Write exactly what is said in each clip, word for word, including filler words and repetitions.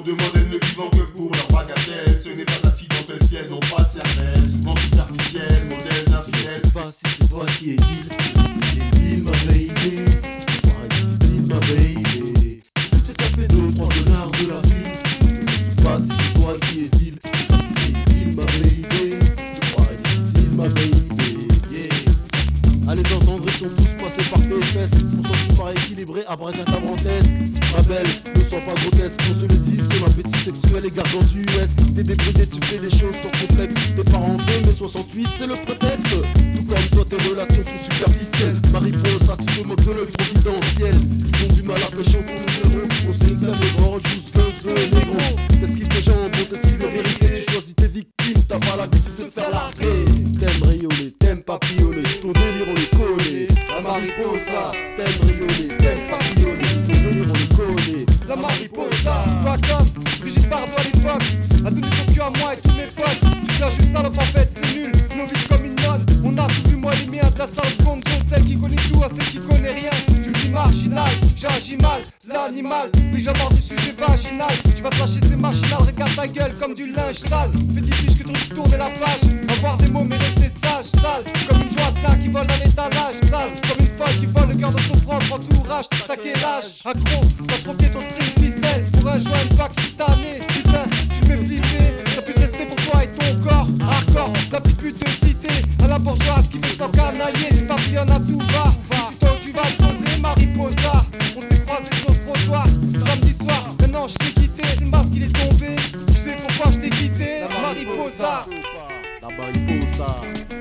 demoiselles ne vivant que pour leur bagatelle. Ce n'est pas accidentel, n'ont pas de cervelle. Souvent superficielles, modèles infidèles. Je sais pas si c'est toi qui es vil. Les villes, ma baby. Paraît difficile, ma baby. Tu t'es tapé deux, trois connards de la ville. Je sais pas si c'est toi qui es vil. Les villes, ma baby. Paraît difficile, ma baby. Yeah. À les entendre, ils sont tous passés par tes fesses. Pourtant tu parais équilibré, abracadabrantesque. Ma belle, ne sois pas grotesque, qu'on se le dise. Ton appétit sexuel est gargantuesque. T'es débridé, tu fais les choses sans complexe. Tes parents veulent, mais soixante-huit c'est le prétexte. Tout comme toi, tes relations sont superficielles. Mariposa, tu te moques de l'œil providentiel. Ils ont du mal à pécho ton numéro. On sait que t'as des bords jusque le négro. Qu'est-ce qu'il fait jambon, t'esquives la vérité. Tu choisis tes victimes, t'as pas l'habitude de te faire larguer. T'aimes rayonner, t'aimes papillonner. Ton délire on le connaît. La mariposa, t'aimes rayonner, t'aimes papillonner. Ton délire on le connaît. La mariposa, toi comme Brigitte Bardot à l'époque, a donné ton cul à moi et tous mes potes. Tu clashes une salope en fait, c'est nul, novice comme une nonne. On a tout vu, moi les miens, de la salope gonzo, de celle qui connaît tout à celle qui connaît rien. Tu me dis marginal, j'agis mal, l'animal, puis j'aborde du sujet vaginal. Tu vas te lâcher, c'est machinal, regarde ta gueule comme du linge sale. Spédifiche que tu tourner la page, avoir des mots mais rester sage, sale. Comme une joie qui vole à l'étalage, sale. Comme une folle qui vole le cœur de son propre entourage. T'as quel âge, accro, t'as troqué ton string ficelle pour un joint pakistanais. Putain, tu me fais flipper, t'as plus de respect pour toi et ton corps. Hardcore, ta petite pute de cité, à la bourgeoise qui veut s'encanailler. Tu papillonnes à tout va, putain tu vas te poser mariposa. On s'est croisés sur ce trottoir, samedi soir, maintenant je sais quitter. Une masse qu'il est tombé, je sais pourquoi je t'ai quitté. La mariposa, la mariposa,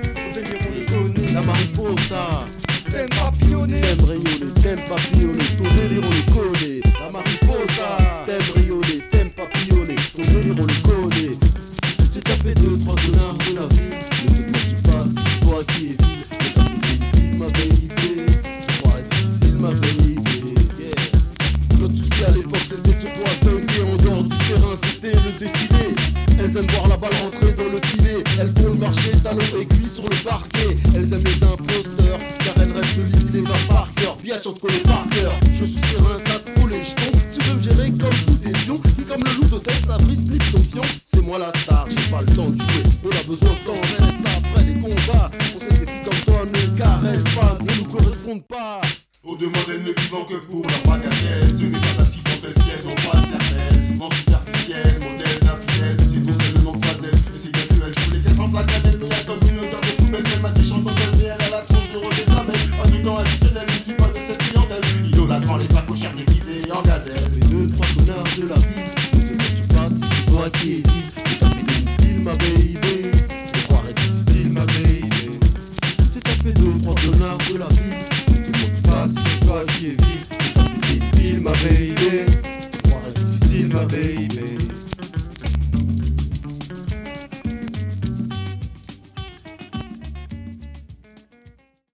la mariposa. T'aimes papillonner, t'aimes rayonner, t'aimes papillonner. Ton délire on le connaît. La mariposa, t'aimes rayonner, t'aimes papillonner. Ton délire on le connaît. Tu t'es tapé deux, trois connards de la ville. Ne te demandes-tu pas si c'est toi qui es vil. Mais t'as pété une ville, ma baby. Tu crois être difficile, ma baby. Yeah. Notre souci à l'époque c'était sur toi dunker. En dehors du terrain c'était le défilé. Elles aiment voir la balle rentrer dans le filet. Elles font le marché, talons aiguilles sur le parquet. Elles aiment les imposteurs, car elles rêvent de Lydie Lévin par cœur. Biatch entre les par cœur. Je suis serein, ça te fout les jetons. Tu veux me gérer comme tous des lions. Et comme le loup d'hôtel, ça brise slip ton fion. C'est moi la star, j'ai pas le temps de jouer. On a besoin de temps, reste après les combats. On sait que les filles comme toi ne caressent pas, ne nous correspondent pas. Aux demoiselles ne vivant que pour leur bagatelle. Ce n'est pas accidentel, n'ont pas de cervelle. Souvent superficielles, modèles infidèles. Ces donzelles ne manquent pas d'elles, et c'est bien cruel. Je voulais qu'elles sentent la cannelle, mais y'a comme une odeur de poubelle. Elle m'a dit chantant d'elle, mais elle a la tronche de Rose Isabelle. Pas de temps additionnel, je ne suis pas de cette clientèle. Idolâtrant les facochères déguisées en gazelle. Les deux, trois connards de la ville, ne te demandes-tu pas si c'est toi qui es vil.